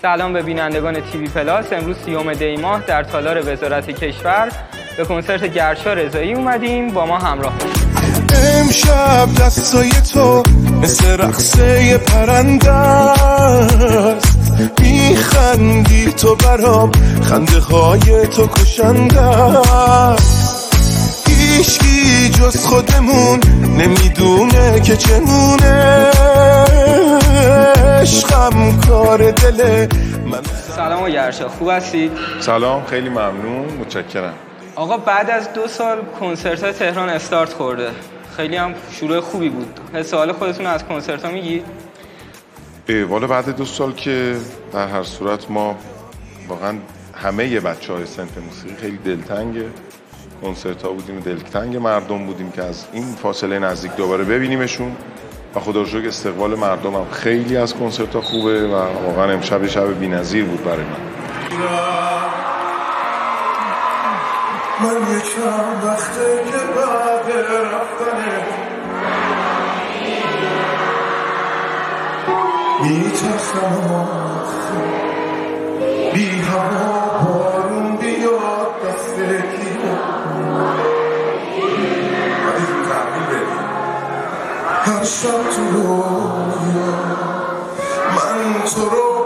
سلام به بینندگان تیوی پلاس. امروز 30 دی ماه در تالار وزارت کشور به کنسرت گرشا رضایی اومدیم. با ما همراه باشید. امشب دستای تو مثل رقصه پرنده است، میخندی تو برام، خنده های تو کشنده است. هیچکی جز خودمون نمیدونه که چمونه، عشقم کار دل من. سلام آقا گرشا، خوب هستی؟ سلام، خیلی ممنون، متشکرم. آقا بعد از 2 سال کنسرت تهران استارت خورده، خیلی هم شروع خوبی بود. حس حال خودتون از کنسرت ها میگید؟ والا بعد 2 سال که در هر صورت ما واقعا همه بچه‌های سنت موسیقی خیلی دلتنگ کنسرت ها بودیم، دلتنگ مردم بودیم که از این فاصله نزدیک دوباره ببینیمشون و خدا رو شکر استقبال مردم هم خیلی از کنسرت ها خوبه و واقعا امشب شب بی‌نظیر بود برای من. من یکم وقته که بعد رفتنه میترسم بی هوا بارون بیاد دست کی هر شب تو رویا من تو رو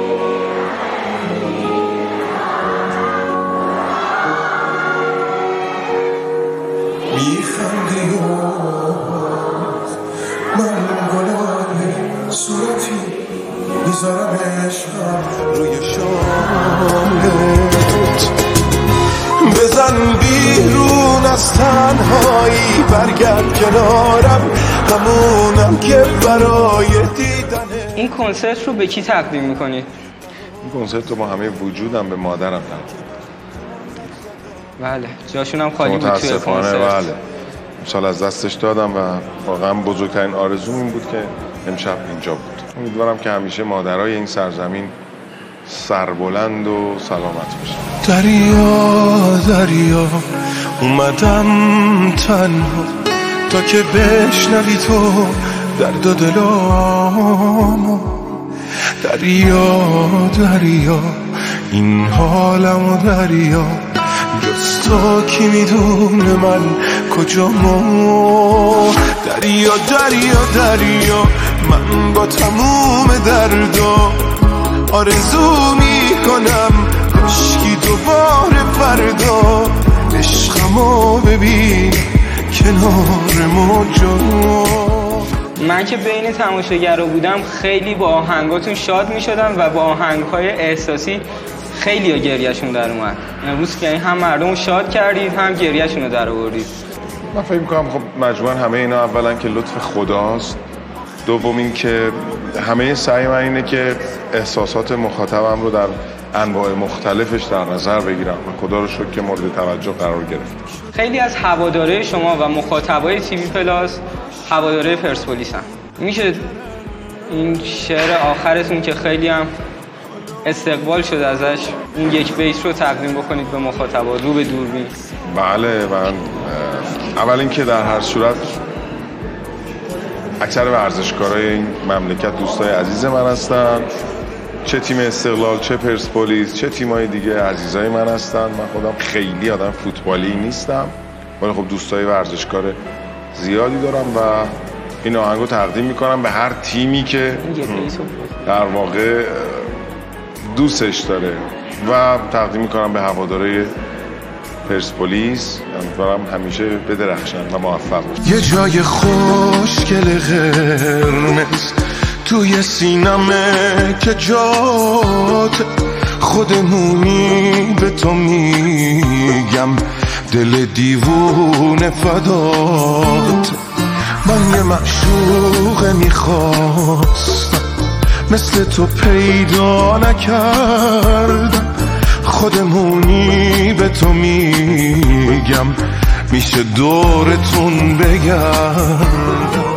میخندی و من گلای صورتی میذارم عشقم روی شامت. بزن بیرون از تنهایی، برگرد کنارم، همونم که برای دیدنه. این کنسرت رو به کی تقدیم میکنید؟ این کنسرت رو با همه وجودم به مادرم تقدیم. بله، جاشون هم خالی بود توی کنسرت. بله، امسال از دستش دادم و واقعا بزرگترین آرزوم این بود که امشب اینجا بود. امیدوارم که همیشه مادرای این سرزمین سربلند و سلامت باشن. دریا دریا اومدم تنها تا که بشنوی تو درد و دلامو. دریا دریا این حالمو، دریا جز تو کی میدونه من کجامو. دریا دریا دریا من با تموم دردا آرزو میکنم کاشکی دوباره فردا عشقمو ببین کنار موجا. من که بین تماشاگرها بودم خیلی با آهنگاتون شاد میشدم و با آهنگهای احساسی خیلی ها گریهشون در اومد. امروز که هم مردم رو شاد کردید هم گریهشون رو در آوردید. من فکر میکنم خب مجموعاً همه اینا اولا که لطف خداست، دوم این که همه سعی من اینه که احساسات مخاطبم رو در انواع مختلفش در نظر بگیرم و خدا رو شکر که مورد توجه قرار گرفت. خیلی از هواداره شما و مخاطبای تیوی پلاس هواداره پرسپولیس هم. میشه این شعر آخرتون که خیلی هم استقبال شد ازش، این یک بیت رو تقدیم بکنید به مخاطبا رو به دوربین؟ بله، من اول اینکه در هر صورت اکثر ورزشکارای این مملکت دوستای عزیز من هستن، چه تیم استقلال، چه پرسپولیس، چه تیمای دیگه عزیزای من هستن. من خودم خیلی آدم فوتبالی نیستم ولی خب دوستای ورزشکار زیادی دارم و این آهنگو تقدیم میکنم به هر تیمی که در واقع دوستش داره و تقدیم میکنم به هواداره پرسپولیس. امیدوارم همیشه بدرخشن و موفق باشن. یه جای خوشگل قرمز توی سینمه که جات خودمونی، به تو میگم دل دیوونه فدات. من یه معشوق میخواستم مثل تو پیدا نکردم، خودمونی به تو میگم میشه دورتون بگردم.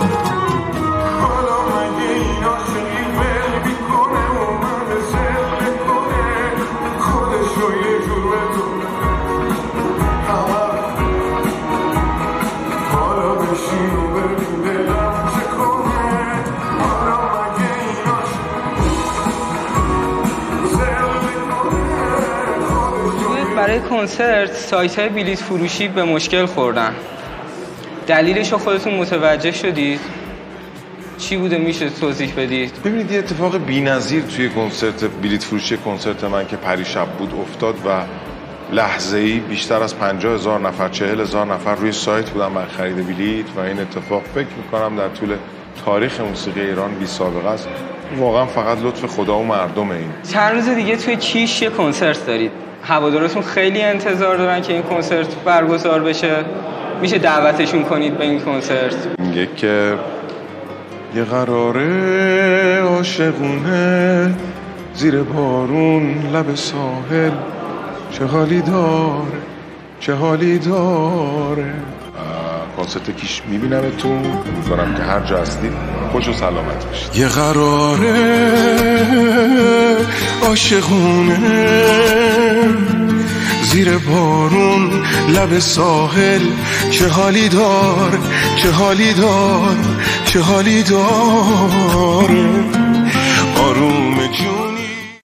برای کنسرت سایت‌های بلیط فروشی به مشکل خوردن. دلیلش رو خودتون متوجه شدید؟ چی بوده میشه توضیح بدید؟ ببینید یه اتفاق بی‌نظیر توی کنسرت بلیط فروشی کنسرت من که پریشب بود افتاد و لحظه‌ای بیشتر از 50,000 نفر 40,000 نفر روی سایت بودن برای خرید بلیط و این اتفاق فکر می‌کنم در طول تاریخ موسیقی ایران بی سابقه است. واقعا فقط لطف خدا و مردم. این چند روز دیگه توی کیش یه کنسرت دارید. هوادارتون خیلی انتظار دارن که این کنسرت برگزار بشه. میشه دعوتشون کنید به این کنسرت؟ میگه که یه قراره عاشقونه زیر بارون لب ساحل چه حالی داره چه حالی داره. کنسرت کیش میبینمتون، امیدوارم که هر جا هستید خوش و سلامت باشید. یه قراره عاشقونه زیر بارون لب ساحل چه حالی داره چه حالی داره چه حالی داره. آروم جون